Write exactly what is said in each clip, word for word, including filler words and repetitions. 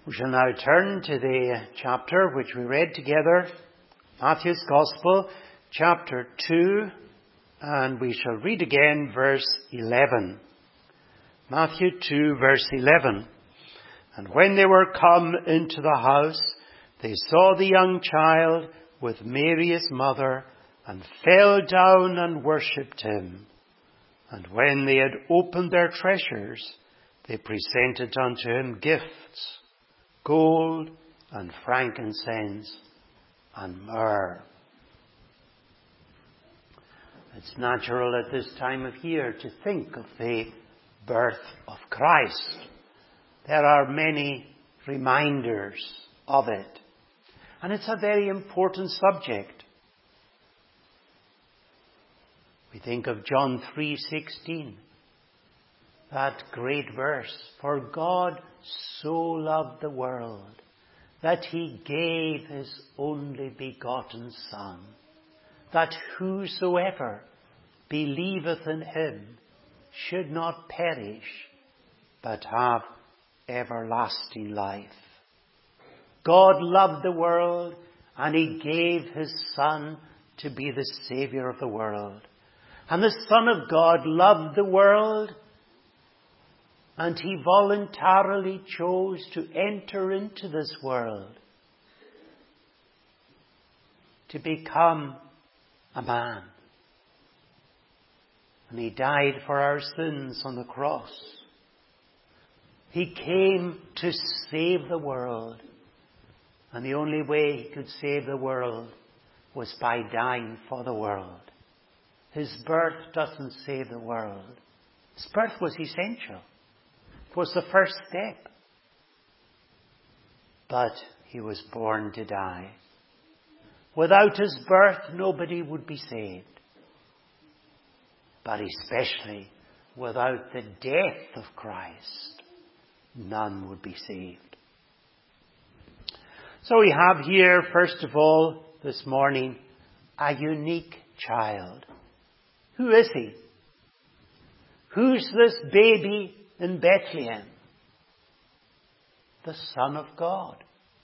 We shall now turn to the chapter which we read together, Matthew's Gospel, chapter two, and we shall read again verse eleven. Matthew two, verse eleven. And when they were come into the house, they saw the young child with Mary his mother, and fell down and worshipped him. And when they had opened their treasures, they presented unto him gifts, gold and frankincense and myrrh. It's natural at this time of year to think of the birth of Christ. There are many reminders of it. And it's a very important subject. We think of John three sixteen. That great verse, for God so loved the world that he gave his only begotten Son, that whosoever believeth in him should not perish, but have everlasting life. God loved the world, and he gave his Son to be the Saviour of the world. And the Son of God loved the world, and he voluntarily chose to enter into this world, to become a man. And he died for our sins on the cross. He came to save the world. And the only way he could save the world was by dying for the world. His birth doesn't save the world. His birth was essential. It was the first step. But he was born to die. Without his birth, nobody would be saved. But especially without the death of Christ, none would be saved. So we have here, first of all, this morning, a unique child. Who is he? Who's this baby in Bethlehem? The Son of God.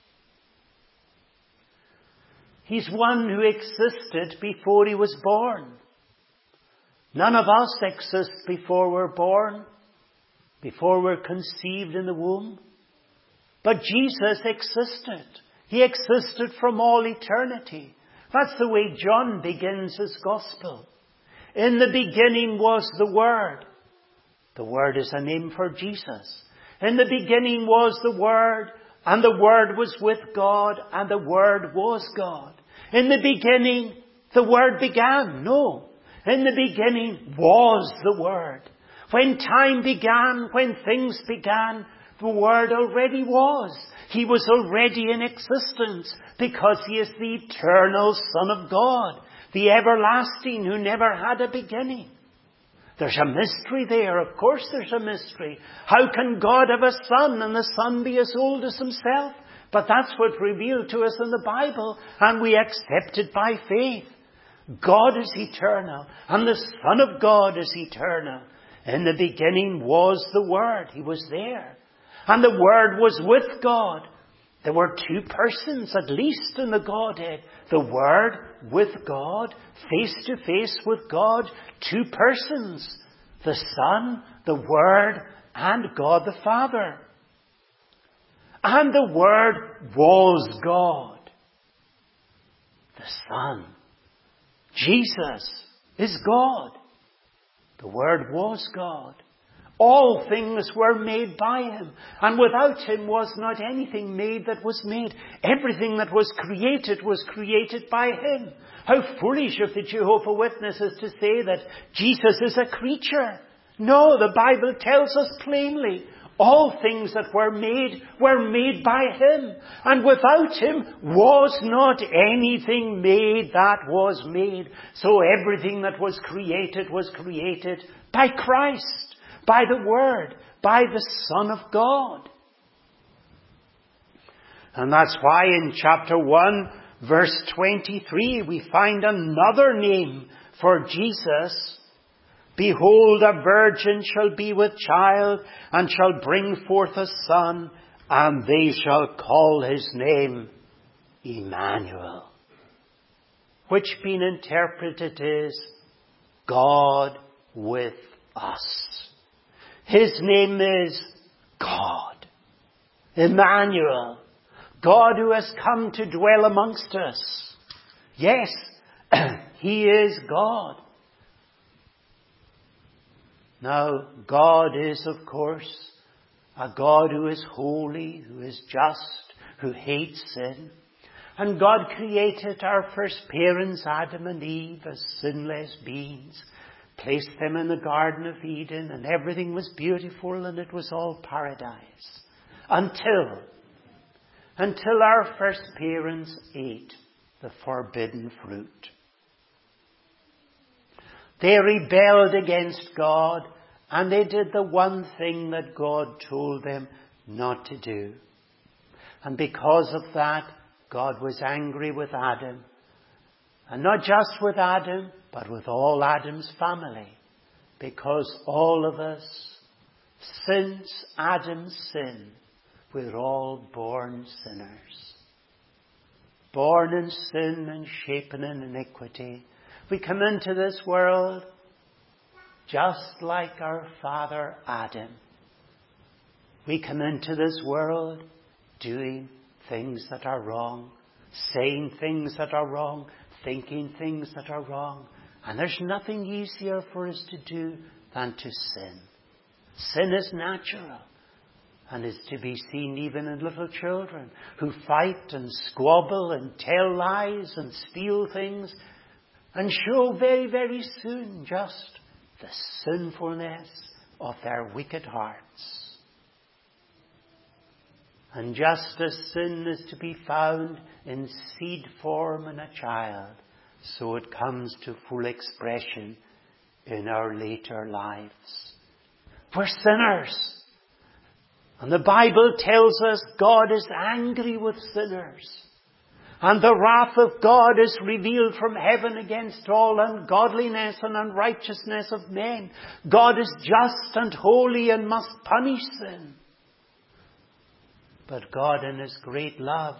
He's one who existed before he was born. None of us exist before we're born, before we're conceived in the womb. But Jesus existed. He existed from all eternity. That's the way John begins his Gospel. In the beginning was the Word. The Word is a name for Jesus. In the beginning was the Word, and the Word was with God, and the Word was God. In the beginning, the Word began. No. In the beginning was the Word. When time began, when things began, the Word already was. He was already in existence because he is the eternal Son of God, the everlasting who never had a beginning. There's a mystery there. Of course there's a mystery. How can God have a son and the son be as old as himself? But that's what's revealed to us in the Bible, and we accept it by faith. God is eternal, and the Son of God is eternal. In the beginning was the Word. He was there. And the Word was with God. There were two persons, at least, in the Godhead. The Word with God, face to face with God. Two persons. The Son, the Word, and God the Father. And the Word was God. The Son, Jesus, is God. The Word was God. All things were made by him, and without him was not anything made that was made. Everything that was created was created by him. How foolish of the Jehovah's Witnesses to say that Jesus is a creature. No, the Bible tells us plainly, all things that were made were made by him, and without him was not anything made that was made. So everything that was created was created by Christ. By the Word, by the Son of God. And that's why in chapter one, verse twenty-three, we find another name for Jesus. Behold, a virgin shall be with child, and shall bring forth a son, and they shall call his name Emmanuel, which being interpreted is God with us. His name is God. Emmanuel. God who has come to dwell amongst us. Yes, he is God. Now, God is, of course, a God who is holy, who is just, who hates sin. And God created our first parents, Adam and Eve, as sinless beings, placed them in the Garden of Eden, and everything was beautiful and it was all paradise. Until, until our first parents ate the forbidden fruit. They rebelled against God, and they did the one thing that God told them not to do. And because of that, God was angry with Adam. And not just with Adam, but with all Adam's family. Because all of us, since Adam's sin, we're all born sinners. Born in sin and shapen in iniquity. We come into this world just like our father Adam. We come into this world doing things that are wrong, saying things that are wrong, thinking things that are wrong. And there's nothing easier for us to do than to sin. Sin is natural and is to be seen even in little children who fight and squabble and tell lies and steal things and show very, very soon just the sinfulness of their wicked hearts. And just as sin is to be found in seed form in a child, so it comes to full expression in our later lives. We're sinners. And the Bible tells us God is angry with sinners. And the wrath of God is revealed from heaven against all ungodliness and unrighteousness of men. God is just and holy and must punish sin. But God in His great love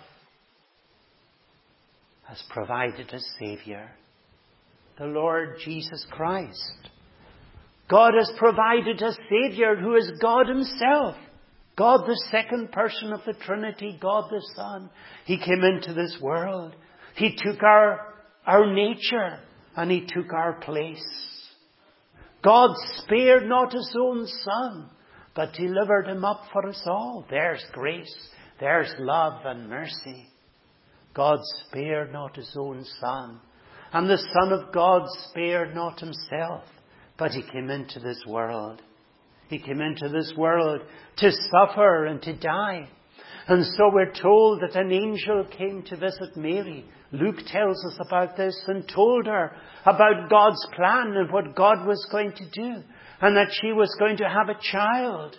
has provided a Saviour, the Lord Jesus Christ. God has provided a Saviour who is God Himself. God, the second person of the Trinity, God the Son. He came into this world. He took our, our nature and He took our place. God spared not His own Son, but delivered Him up for us all. There's grace. There's love and mercy. God spared not His own Son. And the Son of God spared not Himself, but He came into this world. He came into this world to suffer and to die. And so we're told that an angel came to visit Mary. Luke tells us about this and told her about God's plan and what God was going to do. And that she was going to have a child.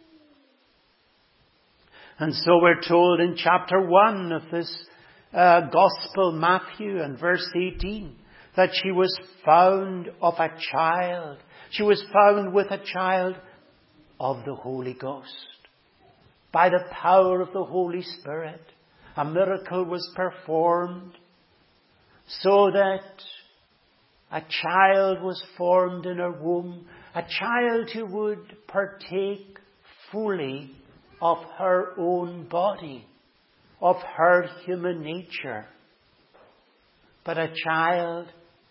And so we're told in chapter one of this uh, Gospel, Matthew, and verse eighteen, that she was found of a child. She was found with a child of the Holy Ghost. By the power of the Holy Spirit, a miracle was performed so that a child was formed in her womb, a child who would partake fully of her own body, of her human nature, but a child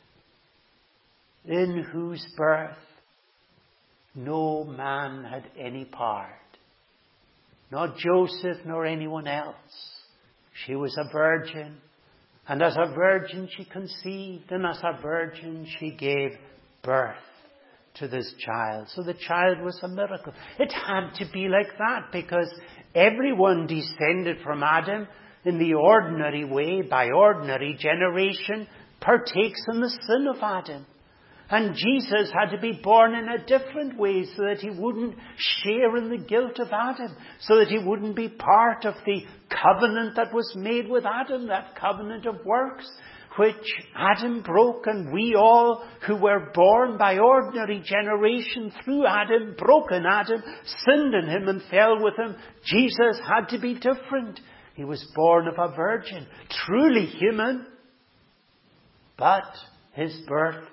in whose birth no man had any part. Not Joseph nor anyone else. She was a virgin. And as a virgin she conceived. And as a virgin she gave birth to this child. So the child was a miracle. It had to be like that because everyone descended from Adam in the ordinary way, by ordinary generation, partakes in the sin of Adam. And Jesus had to be born in a different way so that He wouldn't share in the guilt of Adam. So that He wouldn't be part of the covenant that was made with Adam, that covenant of works, which Adam broke, and we all who were born by ordinary generation through Adam, broke in Adam, sinned in him and fell with him. Jesus had to be different. He was born of a virgin, truly human, but his birth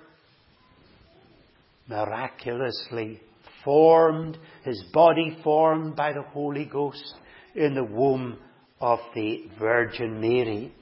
miraculously formed, his body formed by the Holy Ghost in the womb of the Virgin Mary.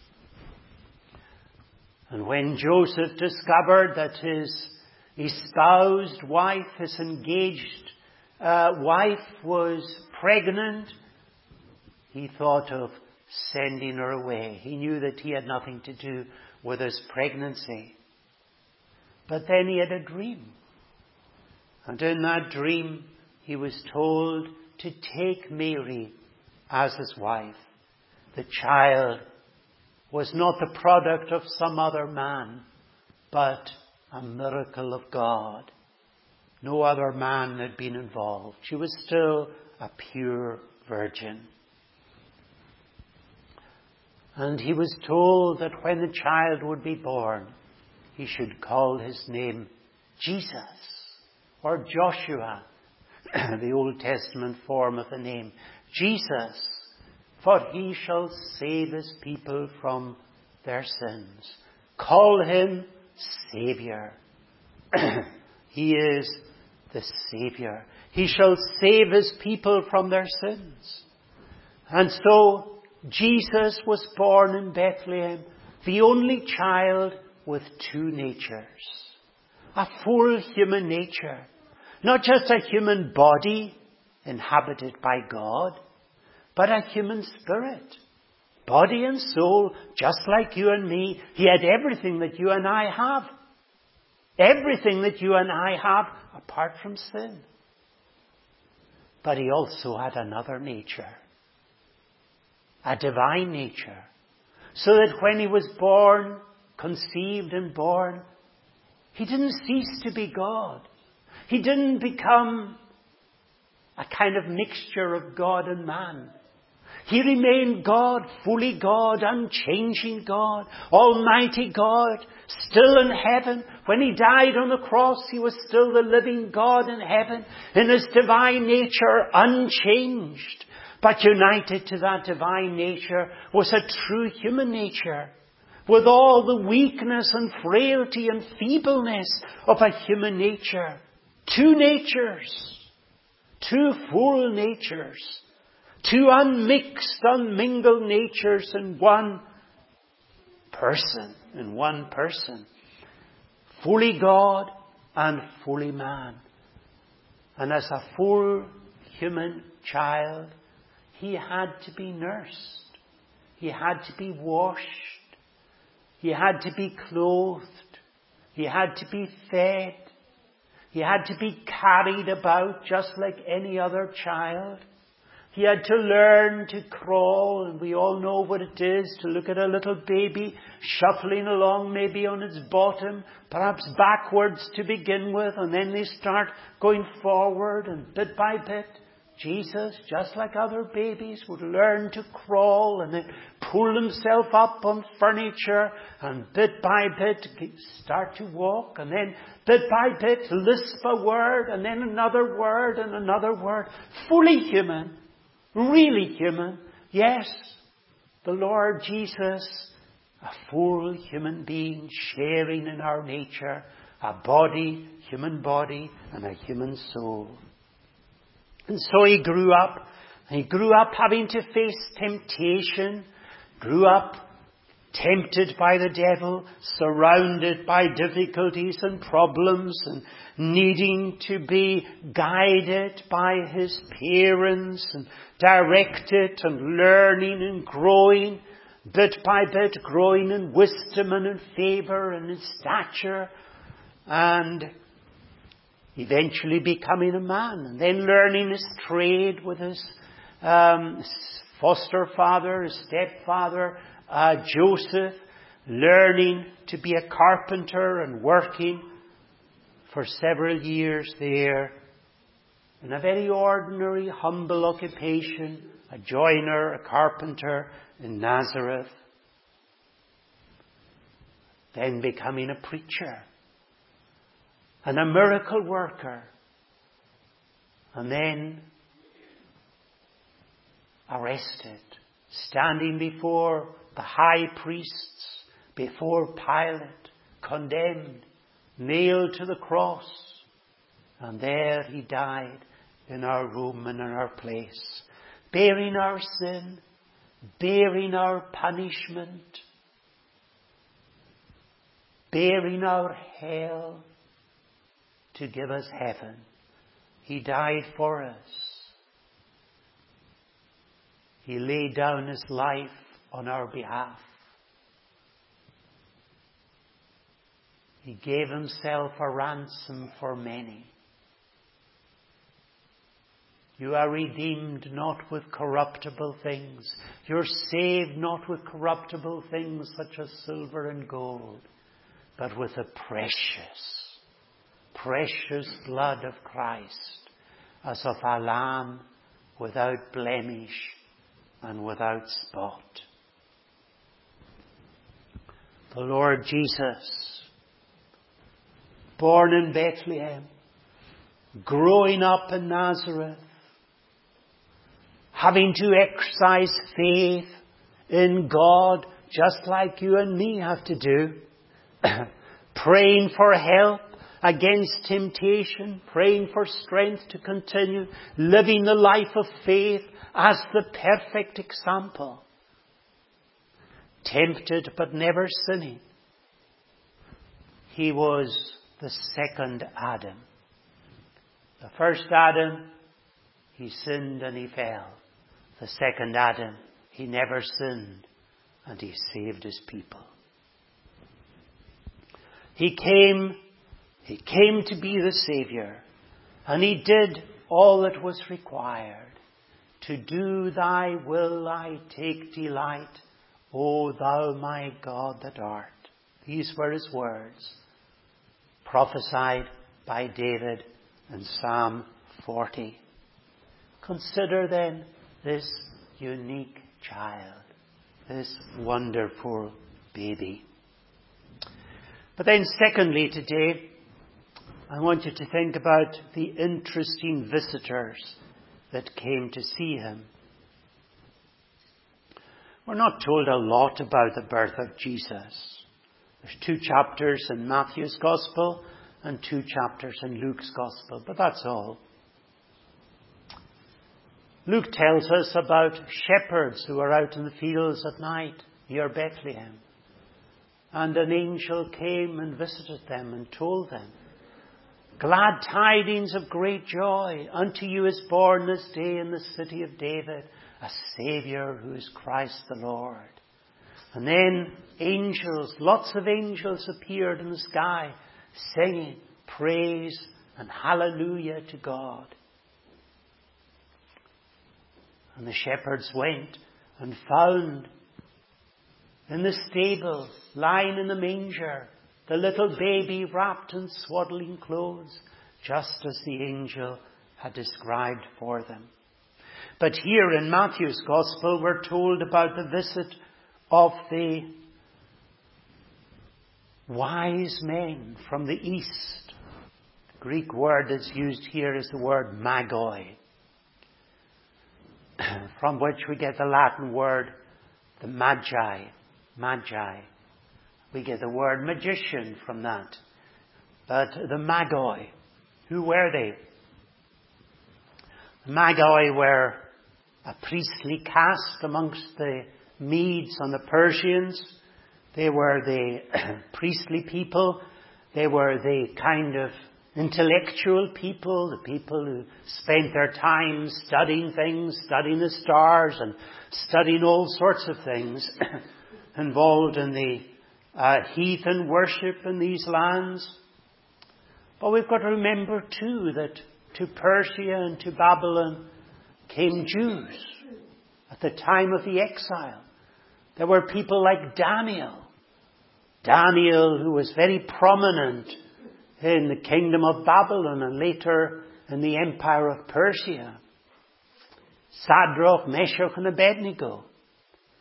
And when Joseph discovered that his espoused wife, his engaged uh, wife was pregnant, he thought of sending her away. He knew that he had nothing to do with his pregnancy. But then he had a dream. And in that dream, he was told to take Mary as his wife. The child was not the product of some other man, but a miracle of God. No other man had been involved. She was still a pure virgin. And he was told that when the child would be born, he should call his name Jesus or Joshua, the Old Testament form of the name. Jesus, for he shall save his people from their sins. Call him Saviour. He is the Saviour. He shall save his people from their sins. And so Jesus was born in Bethlehem, the only child with two natures. A full human nature. Not just a human body inhabited by God, but a human spirit. Body and soul, just like you and me. He had everything that you and I have. Everything that you and I have, apart from sin. But he also had another nature. A divine nature. So that when he was born, conceived and born, he didn't cease to be God. He didn't become a kind of mixture of God and man. He remained God, fully God, unchanging God, Almighty God, still in heaven. When he died on the cross, he was still the living God in heaven, in his divine nature, unchanged. But united to that divine nature was a true human nature, with all the weakness and frailty and feebleness of a human nature. Two natures, two full natures, two unmixed, unmingled natures in one person, in one person. Fully God and fully man. And as a full human child, he had to be nursed. He had to be washed. He had to be clothed. He had to be fed. He had to be carried about just like any other child. He had to learn to crawl, and we all know what it is to look at a little baby shuffling along maybe on its bottom, perhaps backwards to begin with, and then they start going forward, and bit by bit, Jesus, just like other babies, would learn to crawl and then pull himself up on furniture and bit by bit start to walk, and then bit by bit lisp a word and then another word and another word. Fully human, really human. Yes, the Lord Jesus, a full human being sharing in our nature, a body, human body, and a human soul. And so he grew up. He grew up having to face temptation. Grew up tempted by the devil, surrounded by difficulties and problems, and needing to be guided by his parents and directed and learning and growing, bit by bit growing in wisdom and in favour and in stature, and eventually becoming a man, and then learning his trade with his um, foster father, his stepfather, uh, Joseph, learning to be a carpenter and working for several years there in a very ordinary, humble occupation, a joiner, a carpenter in Nazareth. then becoming a preacher and a miracle worker, and then arrested, standing before the high priests, before Pilate, condemned, nailed to the cross, and there he died in our room and in our place, bearing our sin, bearing our punishment, bearing our hell to give us heaven. He died for us. He laid down his life on our behalf. He gave himself a ransom for many. You are redeemed not with corruptible things. You're saved not with corruptible things such as silver and gold, but with the precious, precious blood of Christ, as of a lamb without blemish and without spot. The Lord Jesus, born in Bethlehem, growing up in Nazareth, having to exercise faith in God just like you and me have to do, praying for help against temptation, praying for strength to continue, living the life of faith as the perfect example, tempted but never sinning. He was the second Adam. The first Adam, he sinned and he fell. The second Adam, he never sinned and he saved his people. He came, he came to be the Saviour, and he did all that was required. To do thy will I take delight, O thou my God that art. These were his words, prophesied by David in Psalm forty. Consider then this unique child, this wonderful baby. But then secondly today, I want you to think about the interesting visitors that came to see him. We're not told a lot about the birth of Jesus. There's two chapters in Matthew's Gospel and two chapters in Luke's Gospel, but that's all. Luke tells us about shepherds who were out in the fields at night near Bethlehem. And an angel came and visited them and told them, glad tidings of great joy, unto you is born this day in the city of David a Saviour who is Christ the Lord. And then angels, lots of angels appeared in the sky, singing praise and hallelujah to God. And the shepherds went and found in the stable, lying in the manger, the little baby wrapped in swaddling clothes, just as the angel had described for them. But here in Matthew's Gospel, we're told about the visit of the wise men from the east. The Greek word that's used here is the word magoi, from which we get the Latin word, the magi. Magi. We get the word magician from that. But the magoi, who were they? The magi were a priestly caste amongst the Medes and the Persians. They were the priestly people. They were the kind of intellectual people, the people who spent their time studying things, studying the stars and studying all sorts of things involved in the uh, heathen worship in these lands. But we've got to remember too that to Persia and to Babylon came Jews at the time of the exile. There were people like Daniel. Daniel, who was very prominent in the kingdom of Babylon and later in the empire of Persia. Shadrach, Meshach and Abednego.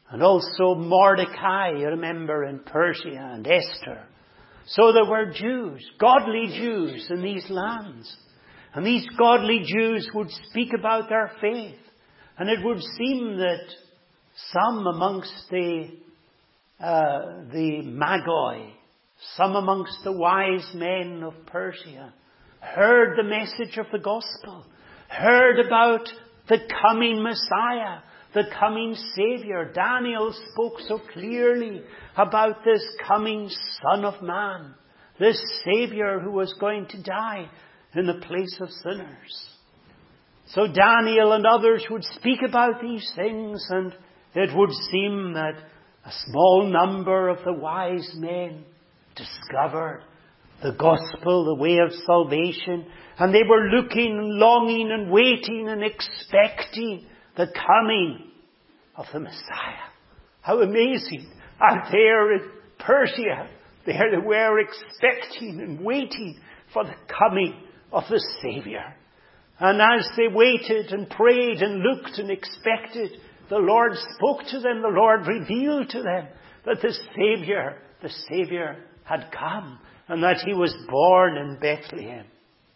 And also Mordecai, you remember, in Persia, and Esther. So there were Jews, godly Jews in these lands. And these godly Jews would speak about their faith. And it would seem that some amongst the, uh, the Magi, some amongst the wise men of Persia, heard the message of the gospel, heard about the coming Messiah, the coming Savior. Daniel spoke so clearly about this coming Son of Man, this Savior who was going to die in the place of sinners. So Daniel and others would speak about these things, and it would seem that a small number of the wise men discovered the gospel, the way of salvation, and they were looking, longing and waiting and expecting the coming of the Messiah. How amazing. Out there in Persia, there they were expecting and waiting for the coming of the Savior. And as they waited and prayed and looked and expected, the Lord spoke to them, the Lord revealed to them that the Savior, the Savior had come and that he was born in Bethlehem.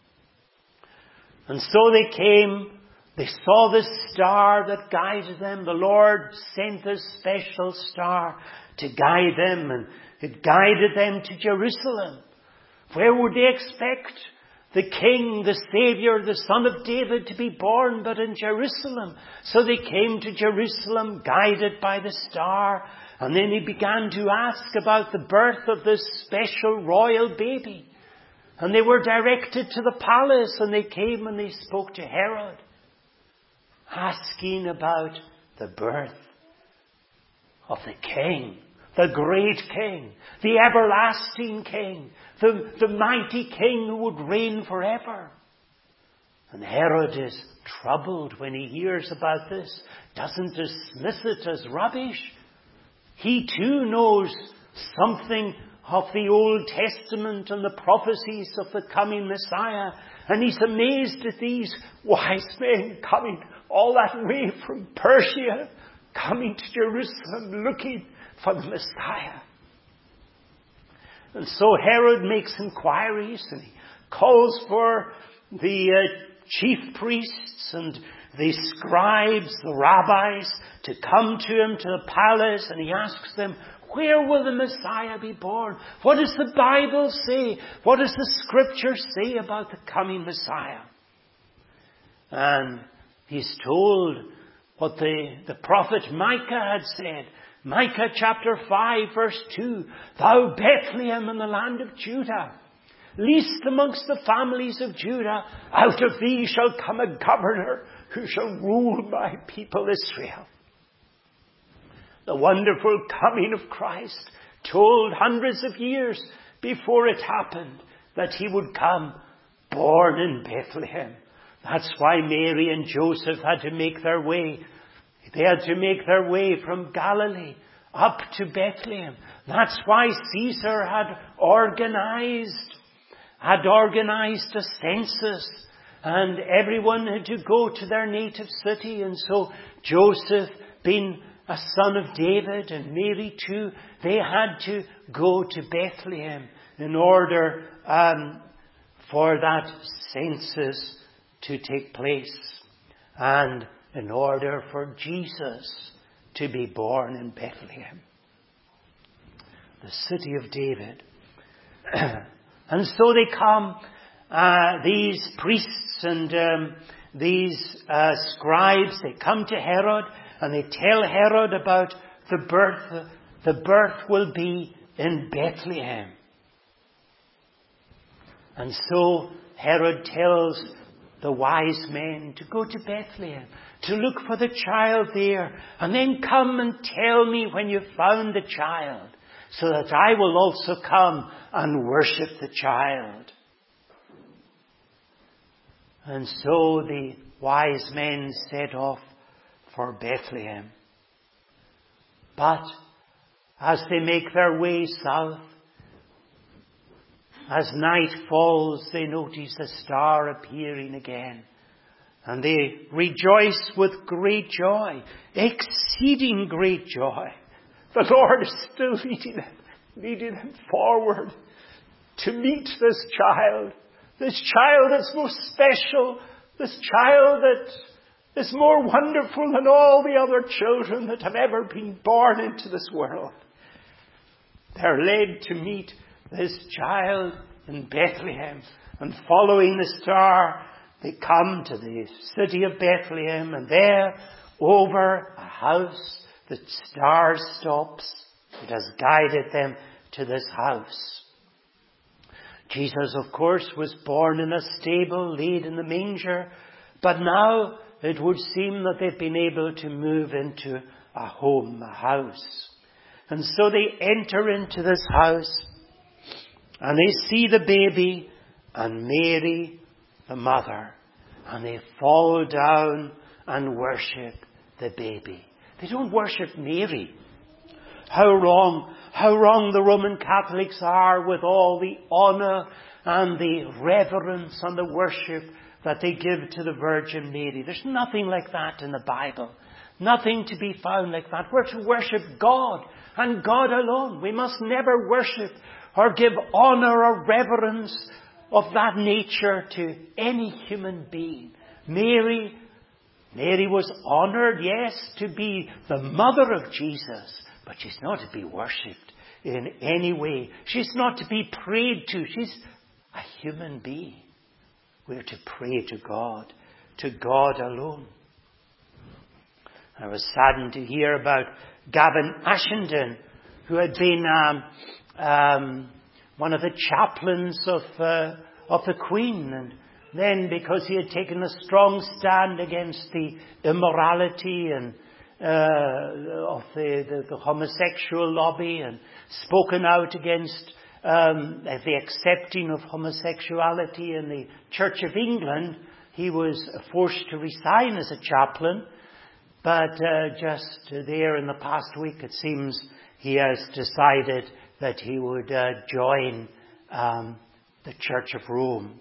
And so they came, they saw the star that guided them. The Lord sent this special star to guide them, and it guided them to Jerusalem. Where would they expect the King, the Savior, the Son of David to be born but in Jerusalem? So they came to Jerusalem, guided by the star, and then they began to ask about the birth of this special royal baby. And they were directed to the palace, and they came and they spoke to Herod, asking about the birth of the King, the great King, the everlasting King, the, the mighty King who would reign forever. And Herod is troubled when he hears about this, doesn't dismiss it as rubbish. He too knows something of the Old Testament and the prophecies of the coming Messiah. And he's amazed at these wise men coming all that way from Persia, coming to Jerusalem looking for the Messiah. And so Herod makes inquiries, and he calls for the uh, chief priests and the scribes, the rabbis, to come to him to the palace, and he asks them, where will the Messiah be born? What does the Bible say? What does the Scripture say about the coming Messiah? And he's told what the, the prophet Micah had said. Micah chapter five verse two. Thou Bethlehem in the land of Judah, least amongst the families of Judah, out of thee shall come a governor who shall rule my people Israel. The wonderful coming of Christ, told hundreds of years before it happened, that he would come born in Bethlehem. That's why Mary and Joseph had to make their way. They had to make their way from Galilee up to Bethlehem. That's why Caesar had organized, had organized a census, and everyone had to go to their native city. And so Joseph, being a son of David, and Mary too, they had to go to Bethlehem in order um, for that census to take place, and in order for Jesus to be born in Bethlehem, the city of David. And so they come, uh, these priests and um, these uh, scribes, they come to Herod, and they tell Herod about the birth. The birth will be in Bethlehem. And so Herod tells the wise men to go to Bethlehem, to look for the child there, and then come and tell me when you've found the child, so that I will also come and worship the child. And so the wise men set off for Bethlehem. But as they make their way south, as night falls, they notice a star appearing again. And they rejoice with great joy, exceeding great joy. The Lord is still leading them, leading them forward to meet this child. This child that's most special. This child that is more wonderful than all the other children that have ever been born into this world. They're led to meet this child in Bethlehem. And following the star, they come to the city of Bethlehem, and there, over a house, the star stops. It has guided them to this house. Jesus, of course, was born in a stable, laid in the manger, but now it would seem that they've been able to move into a home, a house. And so they enter into this house, and they see the baby and Mary, the mother, and they fall down and worship the baby. They don't worship Mary. How wrong, how wrong the Roman Catholics are with all the honour and the reverence and the worship that they give to the Virgin Mary. There's nothing like that in the Bible. Nothing to be found like that. We're to worship God and God alone. We must never worship or give honour or reverence of that nature to any human being. Mary, Mary was honoured, yes, to be the mother of Jesus, but she's not to be worshipped in any way. She's not to be prayed to. She's a human being. We're to pray to God, to God alone. I was saddened to hear about Gavin Ashenden, who had been um, um, one of the chaplains of uh, of the Queen, and then because he had taken a strong stand against the immorality and uh, of the, the, the homosexual lobby, and spoken out against um, the accepting of homosexuality in the Church of England, he was forced to resign as a chaplain. But uh, just there in the past week, it seems he has decided that he would uh, join um, the Church of Rome.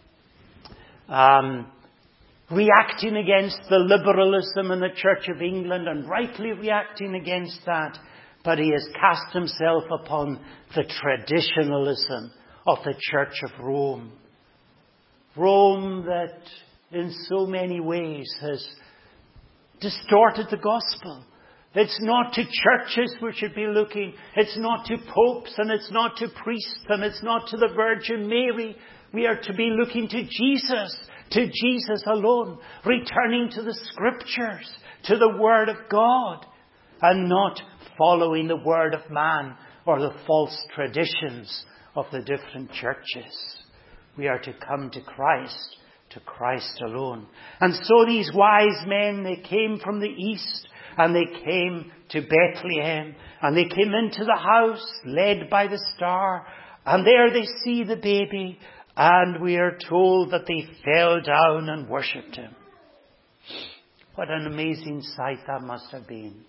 Um, reacting against the liberalism in the Church of England, and rightly reacting against that, but he has cast himself upon the traditionalism of the Church of Rome. Rome that in so many ways has distorted the gospel. It's not to churches we should be looking. It's not to popes, and it's not to priests, and it's not to the Virgin Mary. We are to be looking to Jesus, to Jesus alone, returning to the Scriptures, to the Word of God, and not following the word of man or the false traditions of the different churches. We are to come to Christ, to Christ alone. And so these wise men, they came from the east, and they came to Bethlehem, and they came into the house led by the star, and there they see the baby, and we are told that they fell down and worshipped him. What an amazing sight that must have been.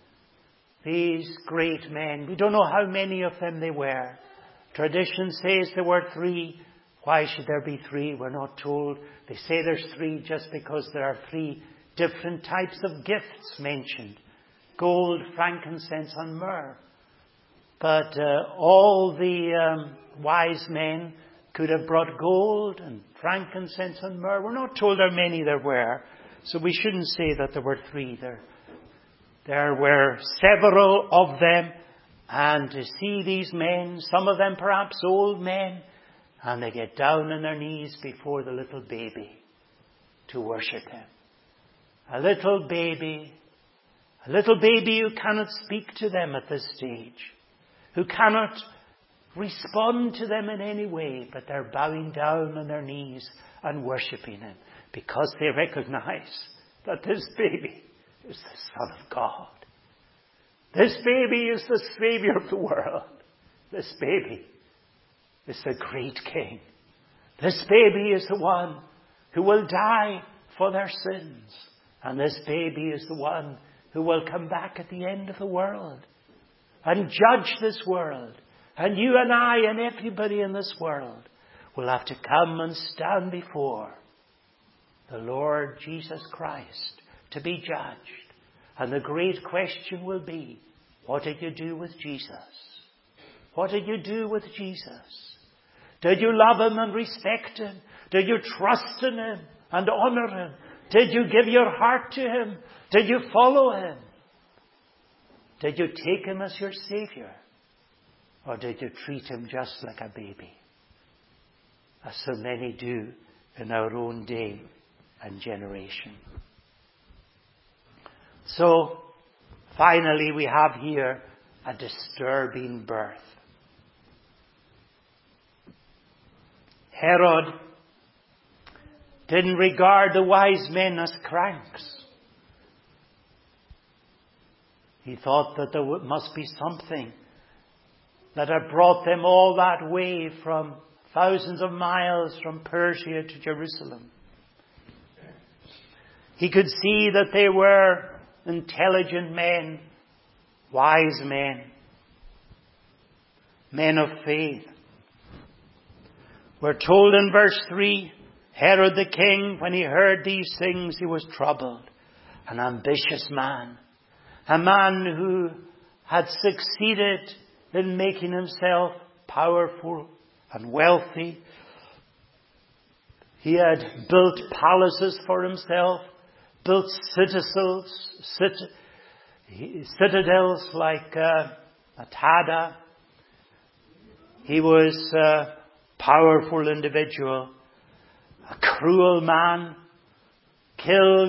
These great men, we don't know how many of them they were. Tradition says there were three. Why should there be three? We're not told. They say there's three just because there are three different types of gifts mentioned. Gold, frankincense and myrrh. But uh, all the um, wise men could have brought gold and frankincense and myrrh. We're not told how many there were. So we shouldn't say that there were three there. There were several of them. And to see these men, some of them perhaps old men, and they get down on their knees before the little baby to worship him. A little baby, a little baby who cannot speak to them at this stage, who cannot respond to them in any way, but they're bowing down on their knees and worshipping him because they recognize that this baby is the Son of God. This baby is the Savior of the world. This baby is the great King. This baby is the one who will die for their sins. And this baby is the one who will come back at the end of the world and judge this world. And you and I and everybody in this world will have to come and stand before the Lord Jesus Christ, to be judged. And the great question will be, what did you do with Jesus? What did you do with Jesus? Did you love him and respect him? Did you trust in him and honor him? Did you give your heart to him? Did you follow him? Did you take him as your Savior? Or did you treat him just like a baby? As so many do in our own day and generation. So, finally we have here a disturbing birth. Herod didn't regard the wise men as cranks. He thought that there must be something that had brought them all that way from thousands of miles from Persia to Jerusalem. He could see that they were intelligent men, wise men, men of faith. We're told in verse three, Herod the king, when he heard these things, he was troubled. An ambitious man. A man who had succeeded in making himself powerful and wealthy. He had built palaces for himself, built citadels, cit- citadels like uh, Atada. He was a powerful individual, a cruel man, killed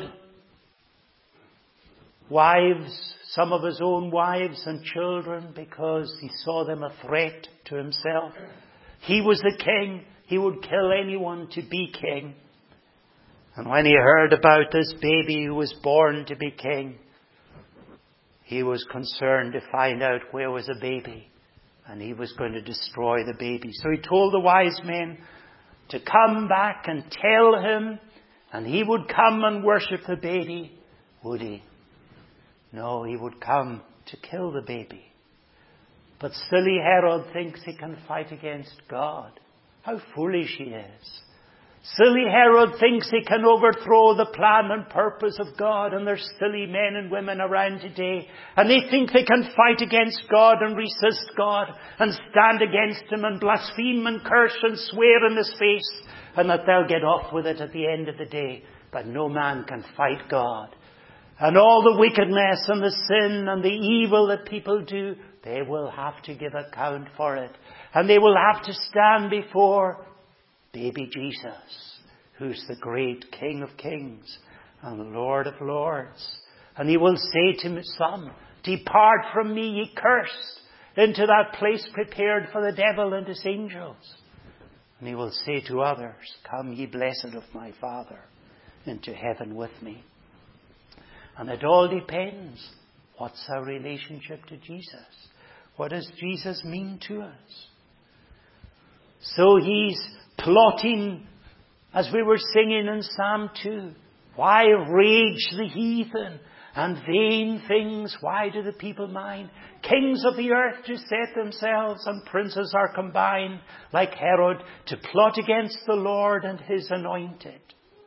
wives, some of his own wives and children, because he saw them a threat to himself. He was the king. He would kill anyone to be king. And when he heard about this baby who was born to be king, he was concerned to find out where was the baby. And he was going to destroy the baby. So he told the wise men to come back and tell him, and he would come and worship the baby. Would he? No, he would come to kill the baby. But silly Herod thinks he can fight against God. How foolish he is. Silly Herod thinks he can overthrow the plan and purpose of God, and there's silly men and women around today, and they think they can fight against God and resist God and stand against him and blaspheme and curse and swear in his face, and that they'll get off with it at the end of the day. But no man can fight God. And all the wickedness and the sin and the evil that people do, they will have to give account for it. And they will have to stand before baby Jesus, who's the great King of Kings and the Lord of Lords. And he will say to some, depart from me, ye cursed, into that place prepared for the devil and his angels. And he will say to others, come ye blessed of my Father, into heaven with me. And it all depends. What's our relationship to Jesus? What does Jesus mean to us? So he's plotting, as we were singing in Psalm two. Why rage the heathen and vain things? Why do the people mind? Kings of the earth do set themselves, and princes are combined, like Herod, to plot against the Lord and his anointed.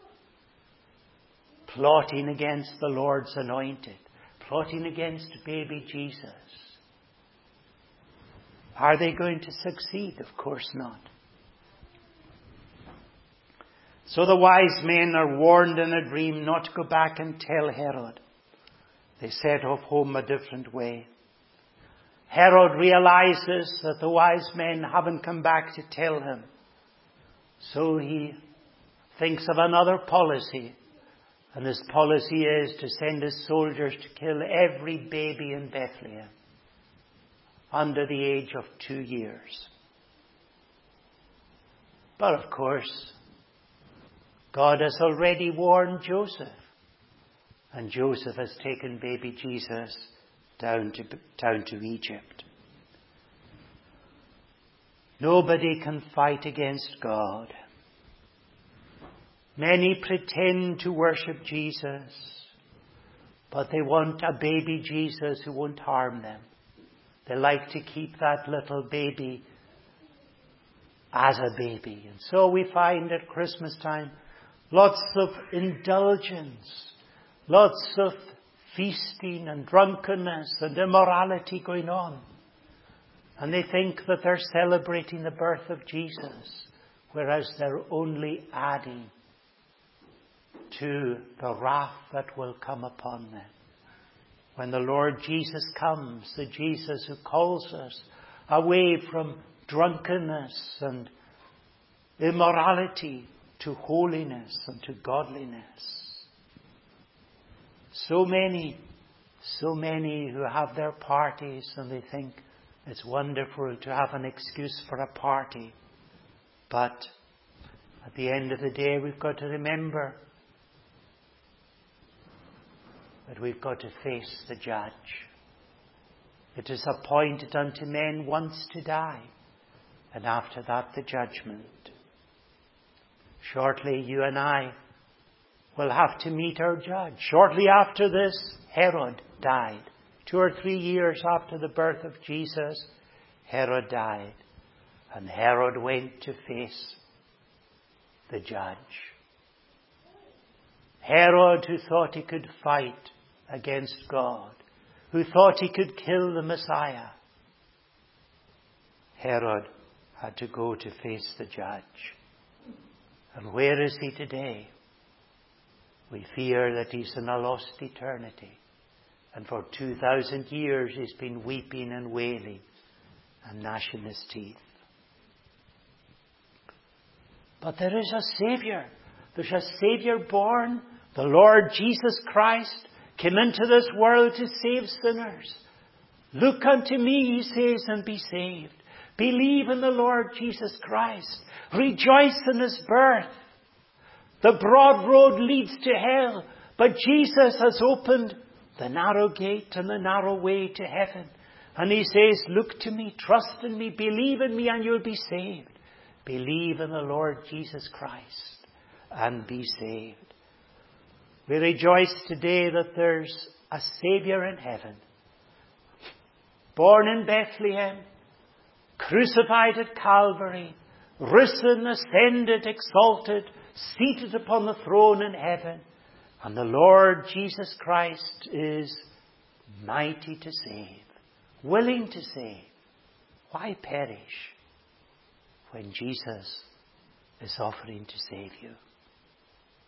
Plotting against the Lord's anointed. Plotting against baby Jesus. Are they going to succeed? Of course not. So the wise men are warned in a dream not to go back and tell Herod. They set off home a different way. Herod realizes that the wise men haven't come back to tell him. So he thinks of another policy. And his policy is to send his soldiers to kill every baby in Bethlehem under the age of two years. But of course, God has already warned Joseph. And Joseph has taken baby Jesus down to, down to Egypt. Nobody can fight against God. Many pretend to worship Jesus, but they want a baby Jesus who won't harm them. They like to keep that little baby as a baby. And so we find at Christmas time, lots of indulgence, lots of feasting and drunkenness and immorality going on. And they think that they're celebrating the birth of Jesus, whereas they're only adding to the wrath that will come upon them. When the Lord Jesus comes, the Jesus who calls us away from drunkenness and immorality to holiness and to godliness. So many, so many who have their parties and they think it's wonderful to have an excuse for a party. But at the end of the day, we've got to remember that we've got to face the judge. It is appointed unto men once to die, and after that the judgment. Shortly you and I will have to meet our judge. Shortly after this, Herod died. Two or three years after the birth of Jesus, Herod died. And Herod went to face the judge. Herod, who thought he could fight against God, who thought he could kill the Messiah, Herod had to go to face the judge. And where is he today? We fear that he's in a lost eternity. And for two thousand years he's been weeping and wailing and gnashing his teeth. But there is a Saviour. There's a Saviour born. The Lord Jesus Christ came into this world to save sinners. Look unto me, he says, and be saved. Believe in the Lord Jesus Christ. Rejoice in his birth. The broad road leads to hell, but Jesus has opened the narrow gate and the narrow way to heaven. And he says, look to me, trust in me, believe in me, and you'll be saved. Believe in the Lord Jesus Christ and be saved. We rejoice today that there's a Saviour in heaven, born in Bethlehem, crucified at Calvary, risen, ascended, exalted, seated upon the throne in heaven. And the Lord Jesus Christ is mighty to save, willing to save. Why perish when Jesus is offering to save you?